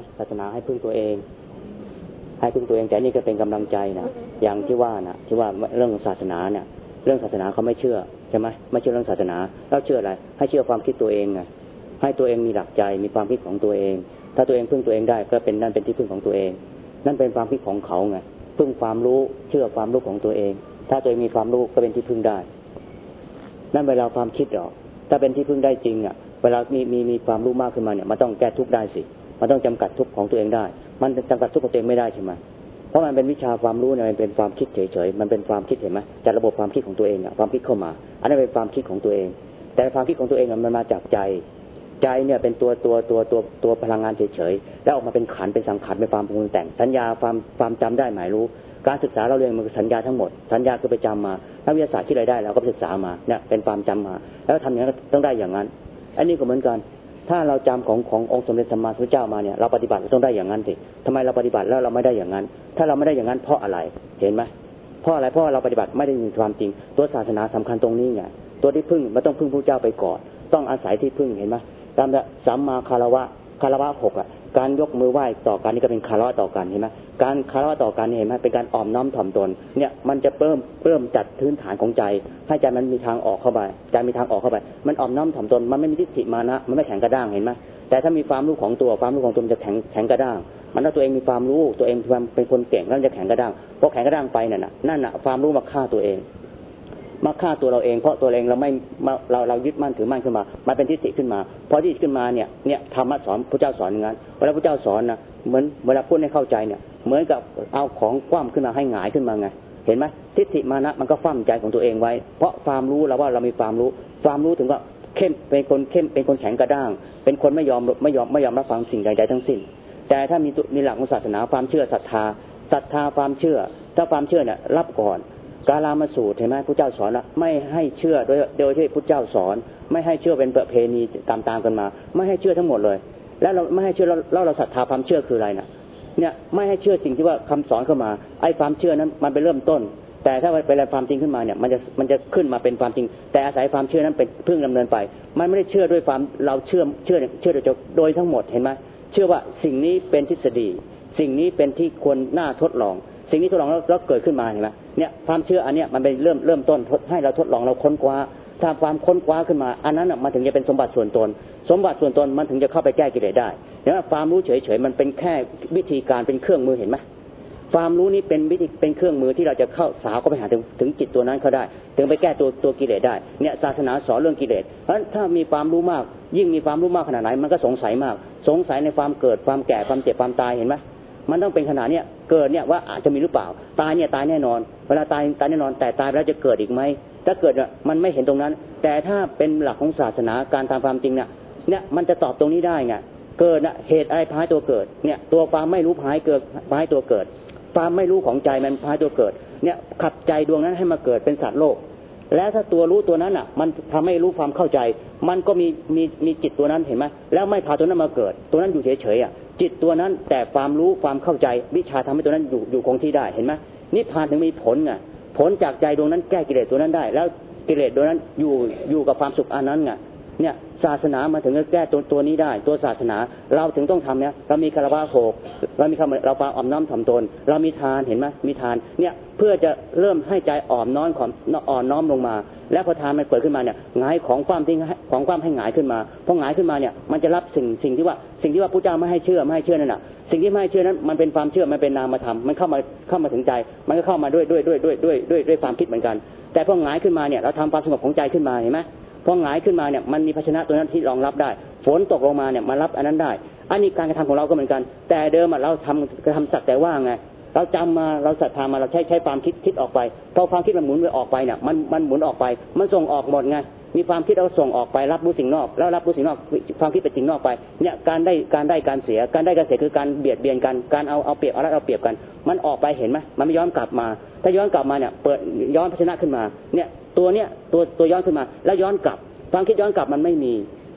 ศาสนาให้พึ่งตัวเองแต่นี่ก็เป็นกำลังใจนะอย่างที่ว่าเรื่องศาสนาเนี่ยเรื่องศาสนาเขาไม่เชื่อใช่ไหมไม่เชื่อเรื่องศาสนาแล้วเชื่ออะไรให้เชื่อความคิดตัวเองไงให้ตัวเองมีหลักใจมีความคิดของตัวเองถ้าตัวเองพึ่งตัวเองได้ก็เป็นนั่นเป็นที่พึ่งของตัวเองนั่นเป็นความคิดของเขาไงพึ่งความรู้เชื่อความรู้ของตัวเองถ้าตัวเองมีความรู้ก็เป็นที่พึ่งได้นั่นเวลาความคิดหรอถ้าเป็นที่พึ่งได้จริงอ่ะเวลามีความรู้มากขึ้นมาเนี่ยมันต้องแก้ทุกข์ได้สิมันต้องจำกัดทุกข์ของตัวเองได้มันจำกัดทุกข์ของตัวเองไม่ได้ใช่ไหมเพราะมันเป็นวิชาความรู้เนี่ยมันเป็นความคิดเฉยๆมันเป็นความคิดเห็นไหมจากระบบความคิดของตัวเองอ่ะความคิดเข้ามาอันนั้นเป็นความคิดของตัวเองแต่ความคิดของตัวเองมันมาจากใจเนี่ยเป็นตัวพลังงานเฉยๆแล้วออกมาเป็นขันเป็นสังขารเป็นความปรุงแต่งสัญญาความจำได้หมายรู้การศึกษาเราเรียนมันสัญญาทั้งหมดสัญญาคือไปจำมานักวิทยาศาสตร์ที่ไรได้เราก็ศึกษามาเนี่ยเป็นความจำมาแล้วทำอย่างนั้นต้องได้อย่างนั้นอันนี้ก็เหมือนกันถ้าเราจำขององค์สมเด็จสัมมาสัมพุทธเจ้ามาเนี่ยเราปฏิบัติต้องได้อย่างนั้นสิทำไมเราปฏิบัติแล้วเราไม่ได้อย่างนั้นถ้าเราไม่ได้อย่างนั้นเพราะอะไรเห็นไหมเพราะอะไรเพราะเราปฏิบัติไม่ได้มีความจริงตัวศาสนาสำคัญตรงนี้ไงตัวที่พึ่งมันต้องพึ่งพระเจ้าไปก่อนต้องอาศัยที่พึ่งเห็นไหมตามสัมมาคารวะ6อ่ะการยกมือไหว้ต่อกันนี่ก็เป็นคารวะต่อกันเห็นไหมการคารวะต่อกันเห็นไหมเป็นการอ่อมน้อมถ่อมตนเนี่ยมันจะเพิ่มจัดพื้นฐานของใจให้ใจมันมีทางออกเข้าไปใจมีทางออกเข้าไปมันอ่อมน้อมถ่อมตนมันไม่มีทิฏฐิมานะมันไม่แข็งกระด้างเห็นไหมแต่ถ้ามีความรู้ของตัวมันจะแข็งกระด้างมันถ้าตัวเองมีความรู้ตัวเองเป็นคนเก่งแล้วจะแข็งกระด้างพอแข็งกระด้างไปนั่นน่ะความรู้มาฆ่าตัวเองมาฆ่าตัวเราเองเพราะตัวเองเรายึดมั่นถือมั่นขึ้นมามันเป็นทิฏฐิขึ้นมาพอทิฏฐิขึ้นมาเนี่ยธรรมะสอนพระเจ้าสอนอย่างนั้นเวลาพระเจ้าสอนนะเหมือนเวลาพูดให้เข้าใจเนี่ยเหมือนกับเอาของคว่ำขึ้นมาให้หงายขึ้นมาไงเห็นไหมทิฏฐิมานะมันก็คว่ำใจของตัวเองไว้เพราะความรู้เราว่าเรามีความรู้ถึงว่าเป็นคนแข็งกระด้างเป็นคนไม่ยอมรับฟังสิ่งใดๆทั้งสิ้นแต่ถ้ามีหลักของศาสนาความเชื่อศรัทธาความเชื่อถ้าความเชื่อเนี่ยรับก่อนกาลามสูตรเห็นไหมพระเจ้าสอนว่าไม่ให้เชื่อโดยที่พระเจ้าสอนไม่ให้เชื่อเป็นประเพณีตามกันมาไม่ให้เชื่อทั้งหมดเลยแล้วเราไม่ให้เชื่อแล้วเราศรัทธาความเชื่อคืออะไรเนี่ยไม่ให้เชื่อสิ่งที่ว่าคำสอนเข้ามาไอ้ความเชื่อนั้นมันเป็นเริ่มต้นแต่ถ้าเป็นความจริงขึ้นมาเนี่ยมันจะขึ้นมาเป็นความจริงแต่อาศัยความเชื่อนั้นเป็นพึ่งดำเนินไปมันไม่ได้เชื่อด้วยความเราเชื่อโดยทั้งหมดเห็นไหมเชื่อว่าสิ่งนี้เป็นทฤษฎีสิ่งนี้เป็นที่ควรน่าทดลองสิ่งนี้ทดลองแล้วเกิดขึ้นมาเห็นไหมเนี่ยความเชื่ออันเนี้ยมันเป็นเริ่มต้นให้เราทดลองเราค้นคว้าถ้าความค้นคว้าขึ้นมาอันนั้นมันถึงจะเป็นสมบัติส่วนตนมันถึงจะเข้าไปแก้กิเลสได้เห็นไหมความรู้เฉยๆมันเป็นแค่วิธีการเป็นเครื่องมือเห็นไหมความรู้นี้เป็นเครื่องมือที่เราจะเข้าสาวก็ไปหาถึงจิตตัวนั้นเขาได้ถึงไปแก้ตัวกิเลสได้เนี่ยศาสนาสอนเรื่องกิเลสเพราะถ้ามีความรู้มากยิ่งมีความรู้มากขนาดไหนมันก็สงสัยมากสงสัยในความเกิดความแก่ความเจ็บความตายเห็นไหมมันต้องเป็นขนาดเนี้ยเกิดเนี่ยว่าอาจจะมีหรือเปล่าตายเนี่ยตายแน่นอนเวลาตายแน่นอนแต่ตายแล้วจะเกิดอีกไหมถ้าเกิดมันไม่เห็นตรงนั้นแต่ถ้าเป็นหลักของศาสนาการตามความจริงเนี่ยมันจะตอบตรงนี้ได้ไงเกิดเหตุอะไรพาให้ตัวเกิดเนี่ยตัวความไม่รู้พาให้ตัวเกิดความไม่รู้ของใจมันพาให้ตัวเกิดเนี่ยขับใจดวงนั้นให้มาเกิดเป็นสัตว์โลกและถ้าตัวรู้ตัวนั้นมันทำให้รู้ความเข้าใจมันก็มีจิตตัวนั้นเห็นไหมแล้วไม่พาตัวนั้นมาเกิดตัวนั้นอยู่เฉยๆจิตตัวนั้นแต่ความรู้ความเข้าใจวิชาทำให้ตัวนั้นอยู่คงที่ได้เห็นไหมนิพพานถึงมีผลไงผลจากใจดวงนั้นแก้กิเลสตัวนั้นได้แล้วกิเลสดวงนั้นอยู่กับความสุขอันนั้นไงเนี่ยศาสนามาถึงจะแก้ตัวนี้ได้ตัวศาสนาเราถึงต้องทำเนี่ยเรามีคารวะ6เรามีเราปาอ่อมน้อมถ่อมตนเรามีทานเห็นไหมมีทานเนี่ยเพื่อจะเริ่มให้ใจอ่อนน้อมลงมาแล้วพอทานมันเปิดขึ้นมาเนี่ยหงายของความให้หงายขึ้นมาพอหงายขึ้นมาเนี่ยมันจะรับสิ่งที่ว่าพระเจ้าไม่ให้เชื่อนั่นน่ะสิ่งที่ไม่ให้เชื่อนั้นมันเป็นความเชื่อมันเป็นนามธรรมมันเข้ามาถึงใจมันก็เข้ามาด้วยความคิดเหมือนกันแต่พอหงายขึ้นมาเนี่ยเราทำความสงบของใจขึ้นมาเห็นไหมพอหงายขึ้นมาเนี่ยมันมีภาชนะตัวนั้นที่รองรับได้ฝนตกลงมาเนี่ยมันรับอันนั้นได้อันนี้การกระทำของเราก็เหมือนกันแต่เดิมเราทำสักแต่ว่าไงเราจำมาเราศรัทธามาเราใช้ความคิดออกไปพอความคิดมันหมุนไปออกไปเนี่ยมันหมุนออกไปมันส่งออกหมดไงมีความคิดเราส่งออกไปรับรู้สิ่งนอกแล้วรับรู้สิ่งนอกความคิดเป็นสิ่งนอกไปเนี่ยการได้การเสียคือการเบียดเบียนกันการเอาเปรียบเอาเปรียบกันมันออกไปเห็นไหมมันไม่ย้อนกลับมาถ้าย้อนกลับมาเนี่ยเปิดย้อนภาชนะขึ้นมาเนี่ยตัวย้อนขึ้นมาแล้วย้อนกลับความคิดย้อนกลับมันไม่มี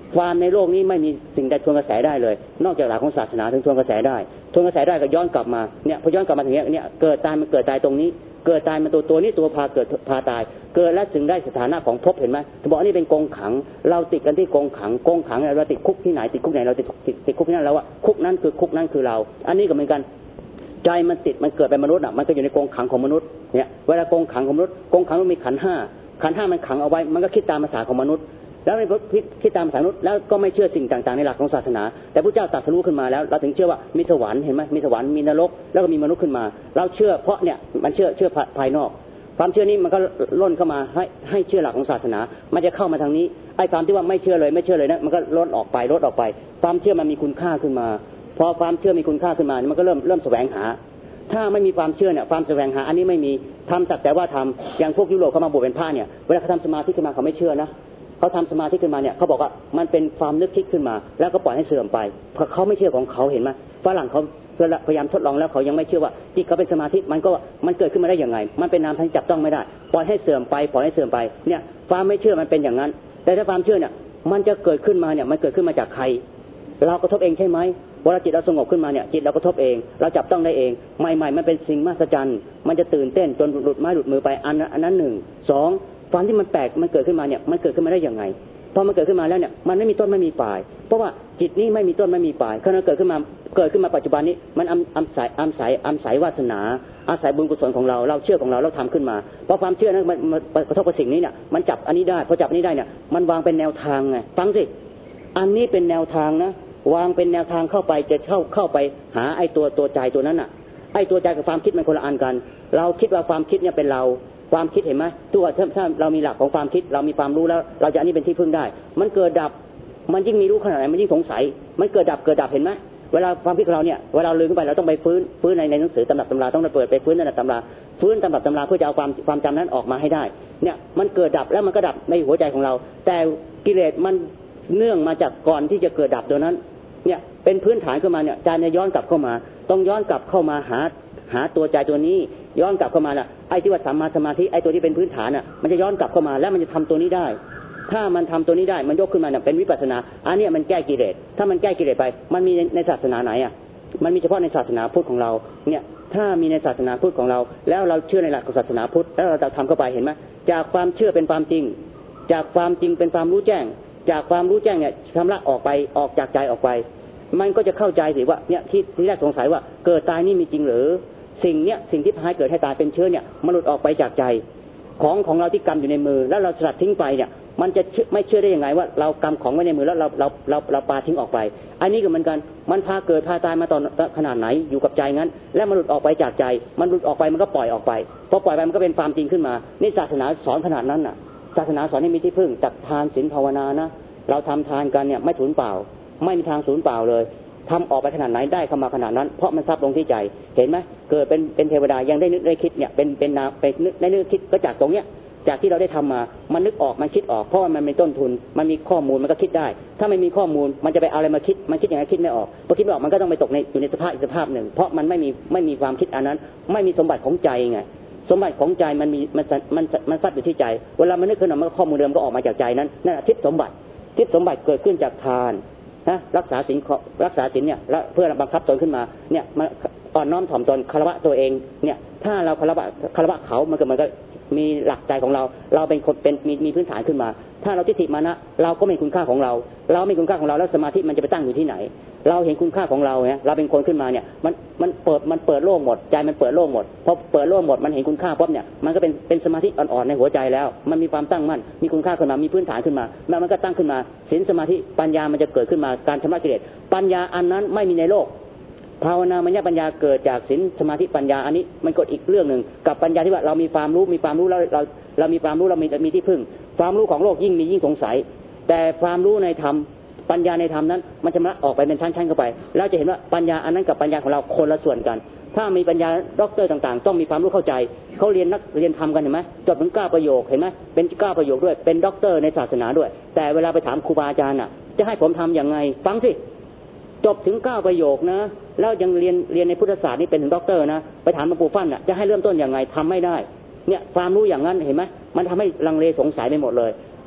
ความในโลกนี้ไม่มีสิ่งใดทวนกระแสได้เลยนอกจากหลักของศาสนาถึงทวนกระแสได้ทวนกระแสได้ก็ย้อนกลับมาเนี่ยพอย้อนกลับมาถึงเนี่ยเกิดตายมันเกิดตายตรงนี้เกิดตายมันตัวนี้ตัวพาเกิดพาตายเกิดแล้วจึงได้สถานะของภพเห็นไหมจะบอกนี่เป็นกรงขังเราติดกันที่กรงขังเราติดคุกที่ไหนติดคุกไหนเราติดคุกที่นั่นแล้วว่าคุกนั้นคือคุกนั้นคือเราอันนี้ก็เหมือนกันใจมันติดมันเกิดเป็นมนุษย์อ่ะมันก็อยู่ในกรงขังของมนุษย์เนี่ยเวลากรงขังของมนุษย์กรงขังมันมีขันธ์ห้ามันขังเอาไว้มันก็คิดตามภาษาของมนุษย์แล้วในคิดตามภาษามนุษย์แล้วก็ไม่เชื่อสิ่งต่างๆในหลักของศาสนาแต่พระเจ้าตรัสรู้ขึ้นมาแล้วเราถึงเชื่อว่ามีสวรรค์เห็นไหมมีสวรรค์มีนรกแล้วก็มีมนุษย์ขึ้นมาเราเชื่อเพราะเนี่ยมันเชื่อภายนอกความเชื่อนี้มันก็ล้นเข้ามาให้เชื่อหลักของศาสนามันจะเข้ามาทางนี้ไอ้ความที่ว่าไม่เชื่อเลยนะมันก็ลดออกไปความเชื่อมันมีคุณค่าขึ้นมาพอความเชื่อมีคุณค่าขึ้นมามันก็เริ่มแสวงหาถ้าไม่มีความเชื่อเนี่ยความแสวงหาอันนี้ไม่มีทำสักแต่ว่าทำอย่างพวกยุโรปเขามาบวชเป็นพระเนี่ยเวลาเขาทำสมาธิขึ้นมาเขาไม่เชื่อนะเขาทำสมาธิขึ้นมาเนี่ยเขาบอกว่ามันเป็นความนึกคิดขึ้นมาแล้วก็ปล่อยให้เสื่อมไปเพราะเขาไม่เชื่อของเขาเห็นไหมฝรั่งเขาพยายามทดลองแล้วเขายังไม่เชื่อว่าจิตเขาเป็นสมาธิมันเกิดขึ้นมาได้ยังไงมันเป็นนามที่จับต้องไม่ได้ปล่อยให้เสื่อมไปเนี่ยความไม่เชื่อมันเป็นอย่างนั้นแต่ถ้าความเชื่อเนี่ยมันจะเกิดขึ้นมาเนี่ยมันเกิดขึ้นมาจากใครเรากระทบเองใช่ไหมเวลาจิตเราสงบขึ้นมาเนี่ยจิตเรากระทบเองเราจับต้องได้เองใหม่ๆมันเป็นสิ่งมหัศจรรย์มันจะตื่นเต้นจนหลุดไม้หลุดมือไปอันนั้นหนึ่งสองความที่มันแปลกมันเกิดขึ้นมาเนี่ยมันเกิดขึ้นมาได้ยังไงพอมันเกิดขึ้นมาแล้วเนี่ยมันไม่มีต้นไม่มีปลายเพราะว่าจิตนี้ไม่มีต้นไม่มีปลายขณะเกิดขึ้นมาปัจจุบันนี้มันอาศัยวาสนาอาศัยบุญกุศลของเราเชื่อของเราทำขึ้นมาเพราะความเชื่อนั้นมันกระทบกับสิ่งนี้เนี่ยมันจับอันนี้ได้พอจับอันนี้ได้เนี่ยมันวางเป็นแนวทางไงฟังสิอันนี้เป็นแนวทางนะวางเป็นแนวทางเข้าไปจะเข้าไปหาไอ้ตัวใจตัวนั้นน่ะไอ้ตัวใจกับความคิดมันคนละอันกันเราคิดว่าความคิดเนี่ยเป็นเราความคิดเห็นไหมตัวถ้าเรามีหลักของความคิดเรามีความรู้แล้วเราจะอันนี้เป็นที่พึ่งได้มันเกิดดับมันยิ่งมีรู้ขนาดไหนมันยิ่งสงสัยมันเกิดดับเห็นไหมเวลาความคิดของเราเนี่ยเวลาลืมไปเราต้องไปฟื้นในหนังสือตำรับตำราต้องไปเปิดไปฟื้นในตำราเพื่อจะเอาความจำนั้นออกมาให้ได้เนี่ยมันเกิดดับแล้วมันก็ดับในหัวใจของเราแต่กิเลสมันเนื่องมาจากก่อนที่จะเกิดดับตัวนั้นเนี่ยเป็นพื้นฐานขึ้นมาเนี่ยใจเนี่ยย้อนกลับเข้ามาต้องย้อนกลับเข้ามาหาตัวใจตัวนี้ย้อนกลับเข้ามาน่ะไอ้ที่ว่าสัมมาสมาธิไอ้ตัวที่เป็นพื้นฐานน่ะมันจะย้อนกลับเข้ามาแล้วมันจะทำตัวนี้ได้ถ้ามันทำตัวนี้ได้มันยกขึ้นมาเนี่ยเป็นวิปัสสนาอันนี้มันแก้กิเลสถ้ามันแก้กิเลสไปมันมีในศาสนาไหนอ่ะมันมีเฉพาะในศาสนาพุทธของเราเนี่ยถ้ามีในศาสนาพุทธของเราแล้วเราเชื่อในหลักของศาสนาพุทธแล้วเราจะทำเข้าไปเห็นไหมจากความเชื่อเป็นความจริงจากความจริงเป็นความรู้แจ้งจากความรู้แจ้งเนี่ยชำระออกจากใจออกไปมันก็จะเข้าใจสิว่าเนี่ยที่แรกสงสัยว่าเกิดตายนี่มีจริงหรือสิ่งที่พาให้เกิดให้ตายเป็นเชื้อเนี่ยมันหลุดออกไปจากใจของเราที่กำอยู่ในมือแล้วเราสลัดทิ้งไปเนี่ยมันจะไม่เชื่อได้ยังไงว่าเรากำของไว้ในมือแล้วเราปาทิ้งออกไปอันนี้ก็เหมือนกันมันพาเกิดพาตายมาตอนขนาดไหนอยู่กับใจงั้นแล้วมันหลุดออกไปจากใจมันหลุดออกไปมันก็ปล่อยออกไปพอปล่อยไปมันก็เป็นความจริงขึ้นมานี่ศาสนาสอนขนาดนั้นน่ะศาสนาสอนให้มีที่พึ่งจากทานศีลภาวนานะเราทำทานกันเนี่ยไม่สูญเปล่าไม่มีทางสูญเปล่าเลยทำออกไปขนาดไหนได้เข้ามาขนาดนั้นเพราะมันซับลงที่ใจเห็นไหมเกิดเป็นเทวดายังได้นึกได้คิดเนี่ยเป็นนาไปนึกได้นึกคิดก็จากตรงเนี้ยจากที่เราได้ทำมามันนึกออกมันคิดออกเพราะว่ามันเป็นต้นทุนมันมีข้อมูลมันก็คิดได้ถ้าไม่มีข้อมูลมันจะไปเอาอะไรมาคิดมันคิดอย่างไรคิดไม่ออกพอคิดไม่ออกมันก็ต้องไปตกอยู่ในสภาพอีกสภาพหนึ่งเพราะมันไม่มีความคิดอันนั้นไม่มีสมบัติของใจไงสมบัติของใจมันซับอยู่ที่ใจเวลามันนึกขึ้นมาข้อมูลเดิมก็ออกมาจากใจนั้นนั่นทิพย์สมบัติเกิดขึ้นจากทานนะรักษาศีลเนี่ยแล้วเพื่อบังคับตนขึ้นมาเนี่ยมันอ่อนน้อมถ่อมตนคารวะตัวเองเนี่ยถ้าเราคารวะเขามันก็มีหลักใจของเราเป็นคนมีพื้นฐานขึ้นมาถ้าเราทิฏฐิมานะเราก็ไม่คุณค่าของเราไม่คุณค่าของเราแล้วสมาธิมันจะไปตั้งอยู่ที่ไหนเราเห็นคุณค่าของเราเนี่ยเราเป็นคนขึ้นมาเนี่ยมันเปิดโล่งหมดใจมันเปิดโล่งหมดพอเปิดโล่งหมดมันเห็นคุณค่าปั๊บเนี่ยมันก็เป็นสมาธิอ่อนๆในหัวใจแล้วมันมีความตั้งมั่นมีคุณค่าขึ้นมามีพื้นฐานขึ้นมาแล้วมันก็ตั้งขึ้นมาศีลสมาธิปัญญามันจะเกิดขึ้นมาการชำระกิเลสปัญญาอันนั้นไม่มีในโลกภาวนามัญญปัญญาเกิดจากศีลสมาธิปัญญาอันนี้มันก็อีกเรื่องนึงกับปัญญาที่ว่าเรามีความรู้แล้วเรามีความรู้เรามีที่พึ่งความรู้ของโลกยิ่งสงสัยแต่ความรู้ในธรรมปัญญาในธรรมนั้นมันจะออกไปเป็นชั้นๆเข้าไปแล้วจะเห็นว่าปัญญาอันนั้นกับปัญญาของเราคนละส่วนกันถ้ามีปัญญาด็อกเตอร์ต่างๆต้องมีความรู้เข้าใจเขาเรียนธรรมกันเห็นไหมจบถึง9ประโยคเห็นไหมเป็น9ประโยคด้วยเป็นด็อกเตอร์ในศาสนาด้วยแต่เวลาไปถามครูบาอาจารย์น่ะจะให้ผมทำอย่างไงฟังสิจบถึง9ประโยคนะแล้วยังเรียนในพุทธศาสตร์นี่เป็นถึงด็อกเตอร์นะไปถามหลวงปู่ฟั่นน่ะจะให้เริ่มต้นอย่างไงทำไม่ได้เนี่ยความรู้อย่างนั้นเห็นไหมมันทำให้ลังเลสงสัยไปหมดเลย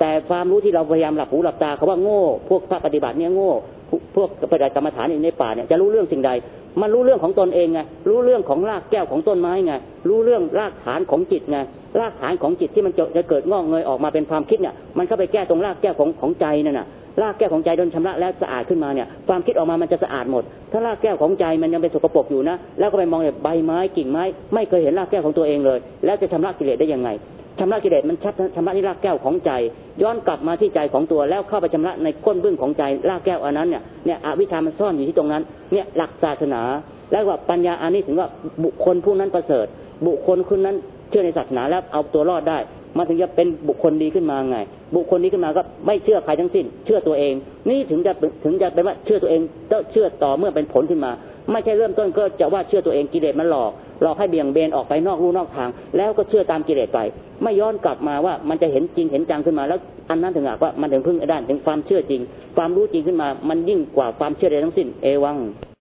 แต่ความรู้ที่เราพยายามหลับหูหลับตาเขาว่าโง่พวกพระปฏิบัติเนี่ยโง่พวกปฏิบัติกรรมฐานในป่าเนี่ยจะรู้เรื่องสิ่งใดมันรู้เรื่องของตนเองไงรู้เรื่องของรากแก้วของต้นไม้ไงรู้เรื่องรากฐานของจิตไงรากฐานของจิตที่มันจะเกิดงอกเงยออกมาเป็นความคิดเนี่ยมันเข้าไปแก้ตรงรากแก้วของใจนั่นน่ะรากแก้วของใจโดนชำระแล้วสะอาดขึ้นมาเนี่ยความคิดออกมามันจะสะอาดหมดถ้ารากแก้วของใจมันยังเป็นสกปรกอยู่นะแล้วก็ไปมองใบไม้กิ่งไม้ไม่เคยเห็นรากแก้วของตัวเองเลยแล้วจะชำระกิเลสได้ยังไงชำระกิเลสมันชำระที่รากแก้วของใจย้อนกลับมาที่ใจของตัวแล้วเข้าไปชำระในก้นบึ้งของใจรากแก้วอันนั้นเนี่ยอวิชชามันซ่อนอยู่ที่ตรงนั้นเนี่ยหลักศาสนาแล้วว่าปัญญาอันนี้ถึงว่าบุคคลผู้นั้นประเสริฐบุคคลคนนั้นเชื่อในศาสนาแล้วเอาตัวรอดได้มันถึงจะเป็นบุคคลดีขึ้นมาไงบุคคลนี้ขึ้นมาก็ไม่เชื่อใครทั้งสิ้นเชื่อตัวเองนี่ถึงจะเป็นว่าเชื่อตัวเองต้องเชื่อต่อเมื่อเป็นผลขึ้นมาไม่ใช่เริ่มต้นก็จะว่าเชื่อตัวเองกิเลสมันหลอกให้เบี่ยงเบนออกไปนอกลู่นอกทางแล้วก็เชื่อตามกิเลสไปไม่ย้อนกลับมาว่ามันจะเห็นจริงเห็นจังขึ้นมาแล้วอันนั้นถึงว่ามันถึงพึ่งด้านถึงความเชื่อจริงความรู้จริงขึ้นมามันยิ่งกว่าความเชื่อใดทั้งสิ้นเอวัง